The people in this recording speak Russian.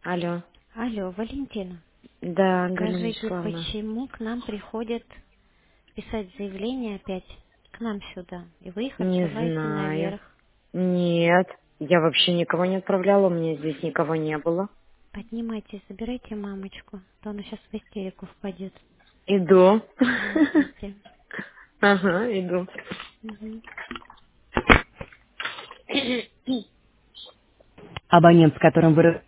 Алло. Алло, Валентина, Да, Галина скажите, Вячеславовна. почему к нам приходят писать заявление опять к нам сюда, и вы их Не отсылаете знаю. наверх? Нет, я вообще никого не отправляла, у меня здесь никого не было. Поднимайтесь, забирайте мамочку, то она сейчас в истерику впадет. Иду. Идите. Ага, иду. Мгм. Абонент, с которым вы